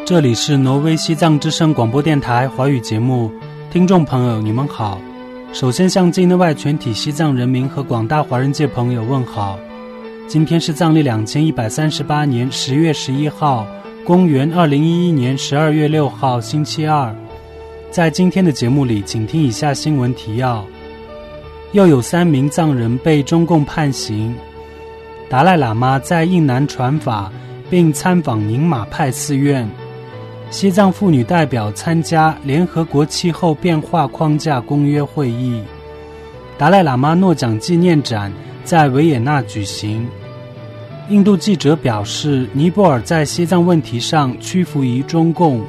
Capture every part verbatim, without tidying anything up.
这里是挪威西藏之声广播电台华语节目，听众朋友你们好。首先向境内外全体西藏人民和广大华人界朋友问好。今天是藏历两千一百三十八年十月十一号，公元二零一一年十二月六号，星期二。在今天的节目里，请听以下新闻提要：又有三名藏人被中共判刑；达赖喇嘛在印南传法，并参访宁玛派寺院；西藏妇女代表参加联合国气候变化框架公约会议；达赖喇嘛诺奖纪念展在维也纳举行。印度记者表示，尼泊尔在西藏问题上屈服于中共。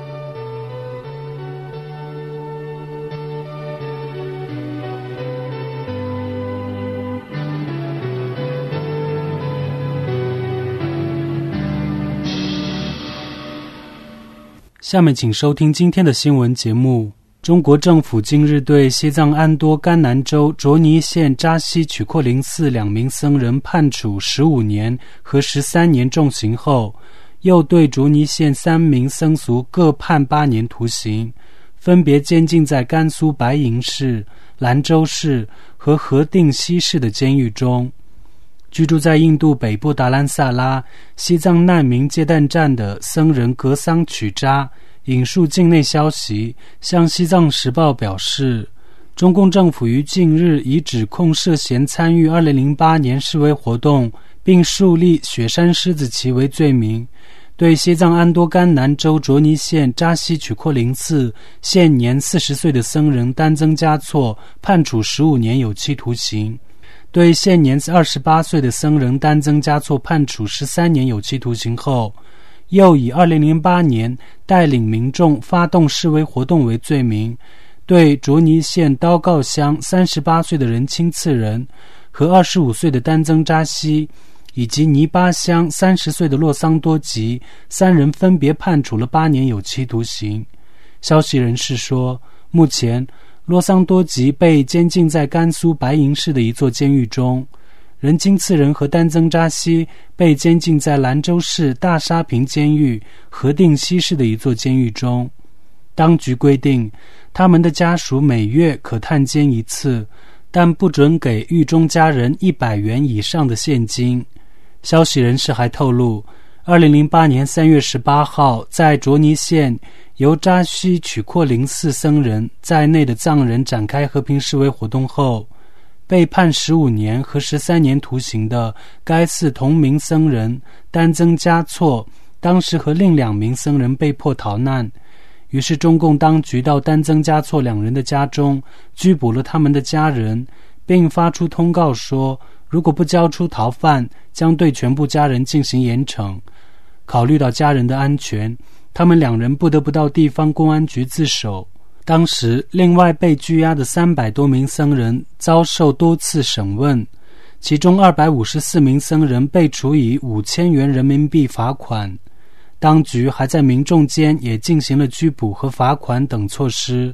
下面请收听今天的新闻节目。中国政府近日对西藏安多甘南州卓尼县扎西曲阔林寺两名僧人判处十五年和十三年重刑后，又对卓尼县三名僧俗各判八年徒刑，分别监禁在甘肃白银市、兰州市和河定西市的监狱中。居住在印度北部达兰萨拉西藏难民接待站的僧人格桑曲扎引述境内消息，向西藏时报表示，中共政府于近日以指控涉嫌参与二零零八年示威活动并树立雪山狮子旗为罪名，对西藏安多甘南州卓尼县扎西曲阔林寺现年四十岁的僧人丹增嘉措判处十五年有期徒刑，对现年二十八岁的僧人丹增嘉措判处十三年有期徒刑后，又以二零零八年带领民众发动示威活动为罪名，对卓尼县刀告乡三十八岁的仁钦次人和二十五岁的丹增扎西以及尼巴乡三十岁的洛桑多吉三人分别判处了八年有期徒刑。消息人士说，目前洛桑多吉被监禁在甘肃白银市的一座监狱中，仁钦次人和丹增扎西被监禁在兰州市大沙坪监狱河定西市的一座监狱中。当局规定，他们的家属每月可探监一次，但不准给狱中家人一百元以上的现金。消息人士还透露，二零零八年三月十八号，在卓尼县由扎西曲阔林寺僧人在内的藏人展开和平示威活动后，被判十五年和十三年徒刑的该寺同名僧人丹增嘉措，当时和另两名僧人被迫逃难。于是中共当局到丹增嘉措两人的家中拘捕了他们的家人，并发出通告说，如果不交出逃犯，将对全部家人进行严惩。考虑到家人的安全，他们两人不得不到地方公安局自首。当时另外被拘押的三百多名僧人遭受多次审问，其中二百五十四名僧人被处以五千元人民币罚款。当局还在民众间也进行了拘捕和罚款等措施。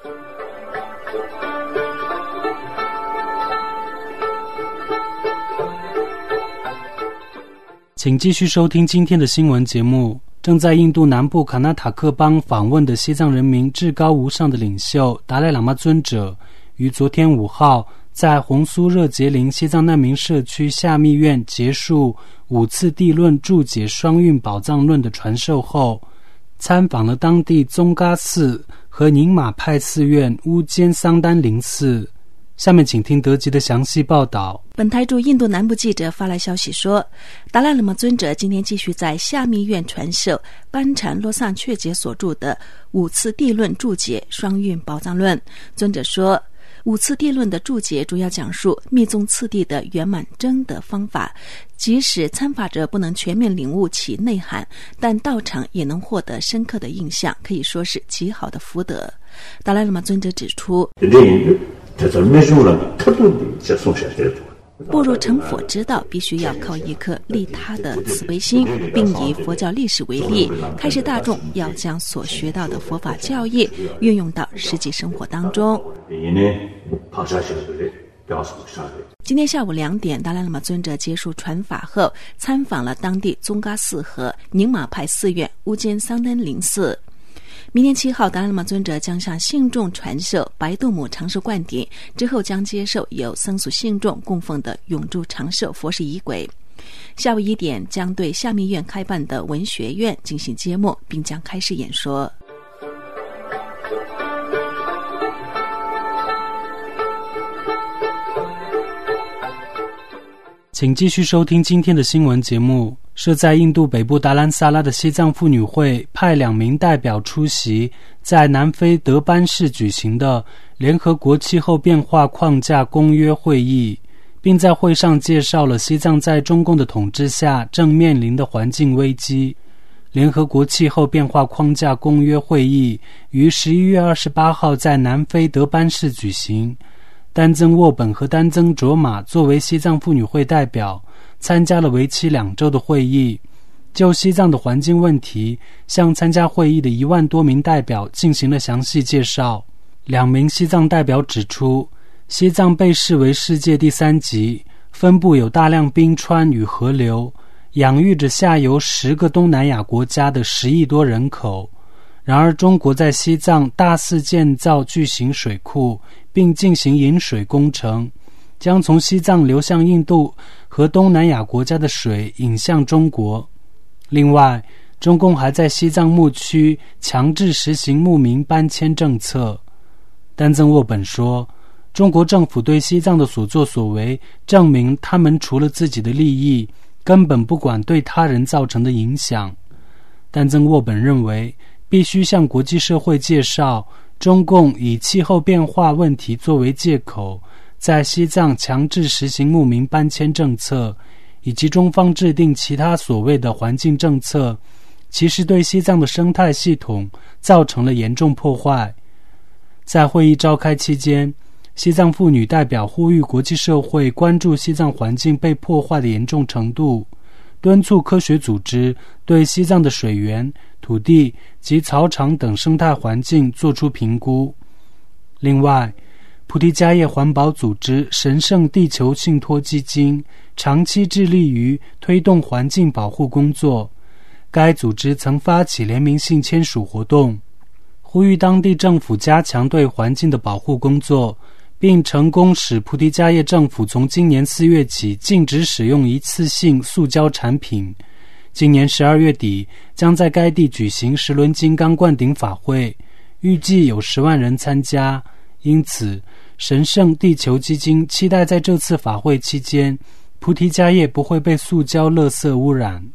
请继续收听今天的新闻节目。正在印度南部卡纳塔克邦访问的西藏人民至高无上的领袖达赖喇嘛尊者，于昨天五号在红苏热杰林西藏难民社区下密院结束五次地论注解双运宝藏论的传授后，参访了当地宗嘎寺和宁玛派寺院乌坚桑丹林寺。下面请听德籍的详细报道。 本台驻印度南部记者发来消息说，达赖喇嘛尊者今天继续在下密院传授班禅洛桑确解所著的五次地论注解双运宝藏论。尊者说，五次地论的注解主要讲述密宗次第的圆满真的方法，即使参法者不能全面领悟其内涵，但到场也能获得深刻的印象，可以说是极好的福德。达赖喇嘛尊者指出，步入成佛之道，必须要靠一颗利他的慈悲心，并以佛教历史为例，开示大众要将所学到的佛法教义运用到实际生活当中。 今天下午两点，达赖喇嘛尊者结束传法后，参访了当地宗嘎寺和宁玛派寺院乌坚桑丹林寺。明年七号，达赖喇嘛尊者将向信众传授白度母长寿灌顶，之后将接受由僧俗信众供奉的永驻长寿佛事仪轨。下午一点，将对夏密院开办的文学院进行揭幕，并将开始演说。 请继续收听今天的新闻节目。设在印度北部达兰萨拉的西藏妇女会派两名代表出席在南非德班市举行的联合国气候变化框架公约会议，并在会上介绍了西藏在中共的统治下正面临的环境危机。联合国气候变化框架公约会议于十一月二十八号在南非德班市举行。丹增沃本和丹增卓玛作为西藏妇女会代表，参加了为期两周的会议，就西藏的环境问题向参加会议的一万多名代表进行了详细介绍。两名西藏代表指出，西藏被视为世界第三极，分布有大量冰川与河流，养育着下游十个东南亚国家的十亿多人口。然而中国在西藏大肆建造巨型水库，并进行引水工程，将从西藏流向印度和东南亚国家的水引向中国。另外，中共还在西藏牧区强制实行牧民搬迁政策。丹增沃本说，中国政府对西藏的所作所为证明他们除了自己的利益，根本不管对他人造成的影响。丹增沃本认为，必须向国际社会介绍中共以气候变化问题作为借口，在西藏强制实行牧民搬迁政策，以及中方制定其他所谓的环境政策，其实对西藏的生态系统造成了严重破坏。在会议召开期间，西藏妇女代表呼吁国际社会关注西藏环境被破坏的严重程度，敦促科学组织对西藏的水源、土地及草场等生态环境作出评估。另外，菩提迦叶环保组织神圣地球信托基金长期致力于推动环境保护工作，该组织曾发起联名信签署活动，呼吁当地政府加强对环境的保护工作，并成功使菩提迦叶政府从今年四月起禁止使用一次性塑胶产品。今年十二月底将在该地举行十轮金刚灌顶法会，预计有十万人参加。因此，神圣地球基金期待在这次法会期间，菩提迦叶不会被塑胶垃圾污染。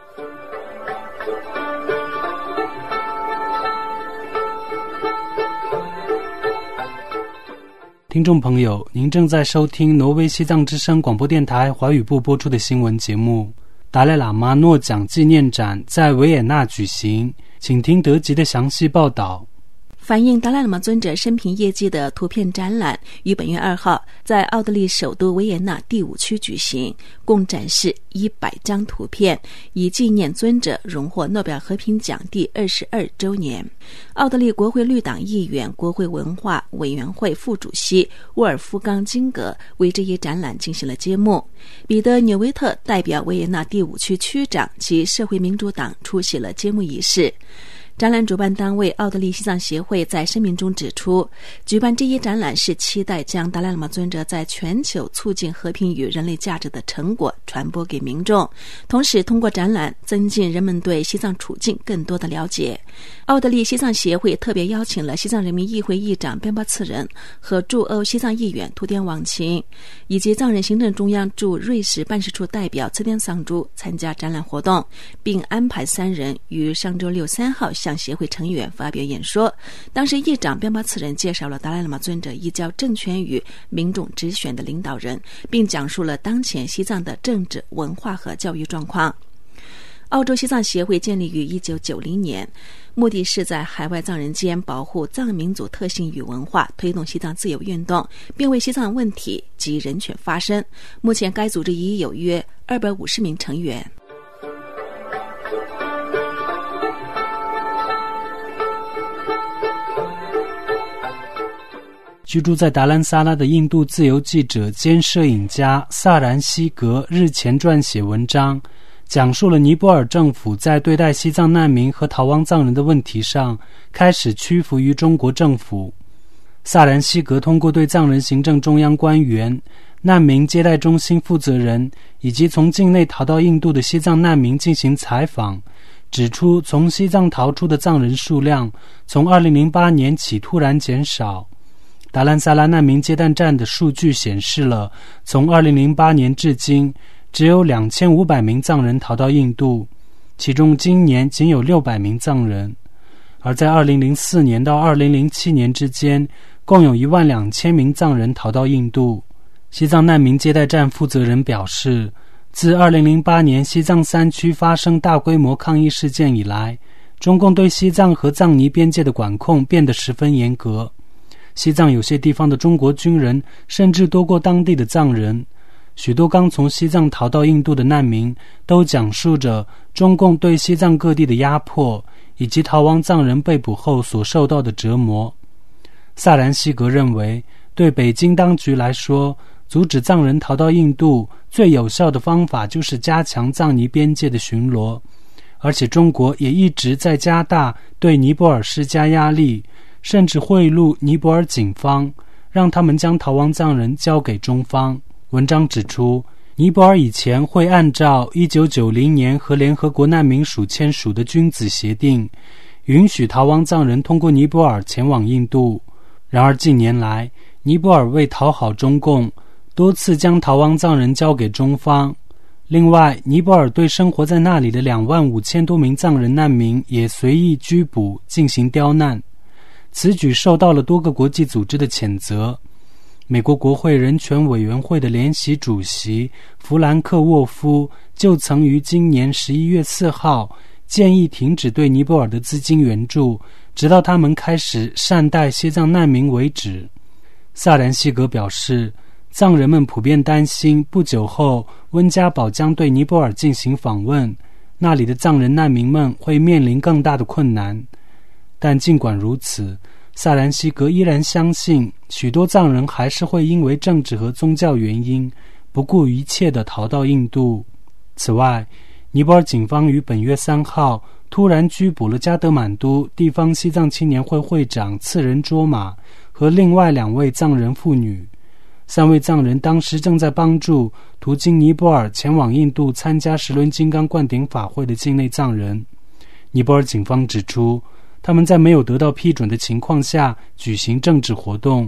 听众朋友，您正在收听挪威西藏之声广播电台华语部播出的新闻节目。达赖喇嘛诺奖纪念展在维也纳举行，请听德吉的详细报道。 反映达赖喇嘛尊者生平业绩的图片展览于本月二号在奥地利首都维也纳第五区举行，共展示一百张图片，以纪念尊者荣获诺贝尔和平奖第二十二周年。奥地利国会绿党议员、国会文化委员会副主席沃尔夫冈·金格为这一展览进行了揭幕。彼得·纽维特代表维也纳第五区区长及社会民主党出席了揭幕仪式。展览主办单位奥地利西藏协会在声明中指出，举办这一展览是期待将达赖喇嘛尊者在全球促进和平与人类价值的成果传播给民众，同时通过展览增进人们对西藏处境更多的了解。奥地利西藏协会特别邀请了西藏人民议会议长边巴次仁和驻欧西藏议员图典网琴，以及藏人行政中央驻瑞士办事处代表次典桑珠参加展览活动，并安排三人于上周六三号向协会成员发表演说。当时议长边巴次仁介绍了达赖喇嘛尊者依教政权与民众直选的领导人，并讲述了当前西藏的政治、文化和教育状况。澳洲西藏协会建立于一九九零年，目的是在海外藏人间保护藏民族特性与文化，推动西藏自由运动，并为西藏问题及人权发声。目前该组织已有约二百五十名成员。 居住在达兰萨拉的印度自由记者兼摄影家萨然西格日前撰写文章，讲述了尼泊尔政府在对待西藏难民和逃亡藏人的问题上开始屈服于中国政府。萨然西格通过对藏人行政中央官员、难民接待中心负责人以及从境内逃到印度的西藏难民进行采访，指出从西藏逃出的藏人数量从二零零八年起突然减少。达兰萨拉难民接待站的数据显示了，从二零零八年至今，只有两千五百名藏人逃到印度，其中今年仅有六百名藏人。而在二零零四年到二零零七年之间，共有一万两千名藏人逃到印度。西藏难民接待站负责人表示，自二零零八年西藏山区发生大规模抗议事件以来，中共对西藏和藏尼边界的管控变得十分严格。西藏有些地方的中国军人甚至多过当地的藏人。许多刚从西藏逃到印度的难民都讲述着中共对西藏各地的压迫，以及逃亡藏人被捕后所受到的折磨。萨然西格认为，对北京当局来说，阻止藏人逃到印度最有效的方法就是加强藏尼边界的巡逻，而且中国也一直在加大对尼泊尔施加压力，甚至贿赂尼泊尔警方，让他们将逃亡藏人交给中方。文章指出，尼泊尔以前会按照一九九零年和联合国难民署签署的君子协定，允许逃亡藏人通过尼泊尔前往印度。然而近年来，尼泊尔为讨好中共，多次将逃亡藏人交给中方。另外，尼泊尔对生活在那里的两万五千多名藏人难民也随意拘捕，进行刁难。此举受到了多个国际组织的谴责。美国国会人权委员会的联席主席弗兰克沃夫就曾于今年十一月四号建议停止对尼泊尔的资金援助，直到他们开始善待西藏难民为止。萨然西格表示，藏人们普遍担心不久后温家宝将对尼泊尔进行访问，那里的藏人难民们会面临更大的困难。但尽管如此，萨然西格依然相信许多藏人还是会因为政治和宗教原因不顾一切地逃到印度。此外，尼泊尔警方于本月三号突然拘捕了加德满都地方西藏青年会会长次仁卓玛和另外两位藏人妇女。三位藏人当时正在帮助途经尼泊尔前往印度参加十轮金刚灌顶法会的境内藏人。尼泊尔警方指出，他们在没有得到批准的情况下举行政治活动。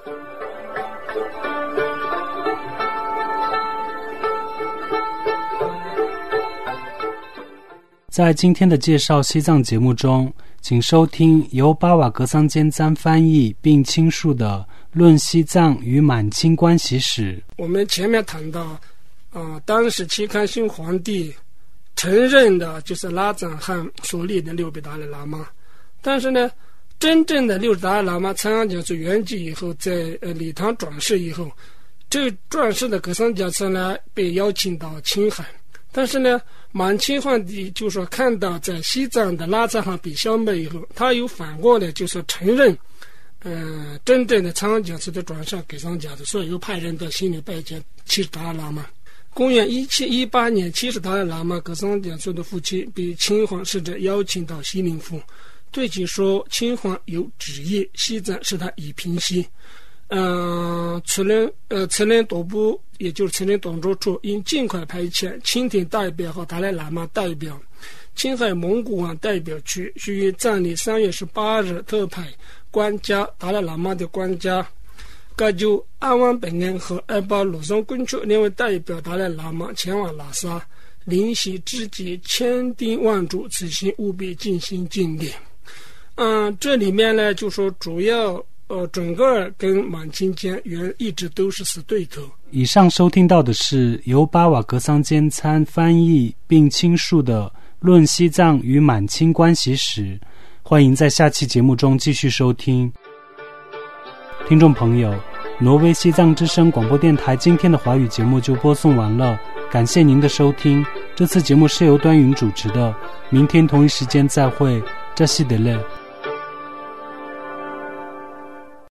在今天的介绍西藏节目中，请收听由巴瓦格桑坚赞翻译并倾述的《论西藏与满清关系史》。 我们前面谈到，呃，当时契堪逊皇帝承认的就是拉赞汗所立的六位达赖喇嘛。但是呢，真正的六达赖喇嘛仓央嘉措圆寂以后，在呃礼堂转世以后，这转世的格桑嘉措呢被邀请到青海。但是呢，满清皇帝就说看到在西藏的拉赞汗被消灭以后，他又反过来就说承认，呃，真正的仓央嘉措的转世格桑嘉措，所以又派人到悉尼拜见七十达赖喇嘛。公元一七一八年，七十达赖喇嘛格桑嘉措的父亲被清皇使者邀请到西宁府。对其说，清皇有旨意，西藏是他已平息。呃，此人呃，此人党部，也就是此人党组处，应尽快派遣清廷代表和达赖喇嘛代表、青海蒙古王代表区，需于藏历三月十八日特派官家达赖喇嘛的官家，各就安旺本恩和二巴鲁松quân区两位代表达赖喇嘛前往拉萨，灵犀之际，千叮万嘱，此行务必尽心尽力。嗯，这里面呢，就说主要呃，整个跟满清间原一直都是死对头。 以上收听到的是由巴瓦格桑坚参翻译并倾述的《论西藏与满清关系史》，欢迎在下期节目中继续收听。听众朋友，挪威西藏之声广播电台今天的华语节目就播送完了，感谢您的收听。这次节目是由端云主持的，明天同一时间再会，扎西德勒。